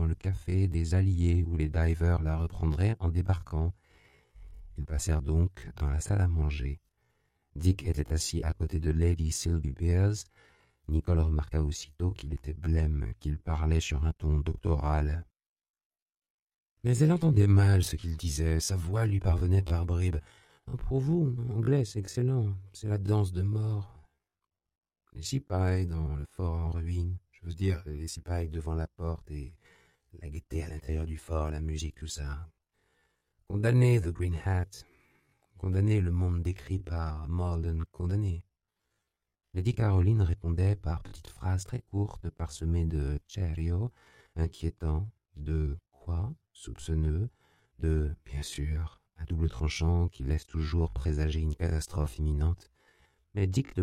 le café des Alliés où les divers la reprendraient en débarquant. Ils passèrent donc dans la salle à manger. Dick était assis à côté de Lady Sylvie Beers. Nicole remarqua aussitôt qu'il était blême, qu'il parlait sur un ton doctoral. Mais elle entendait mal ce qu'il disait, sa voix lui parvenait par bribes. « Pour vous, anglais, c'est excellent, c'est la danse de mort. » Les cipayes dans le fort en ruine, je veux dire, les cipayes devant la porte et la gaieté à l'intérieur du fort, la musique, tout ça. Condamner The Green Hat, condamner le monde décrit par Malden, condamner. Lady Caroline répondait par petites phrases très courtes, parsemées de cheerio, inquiétant, de quoi, soupçonneux, de bien sûr, à double tranchant qui laisse toujours présager une catastrophe imminente. Mais Dick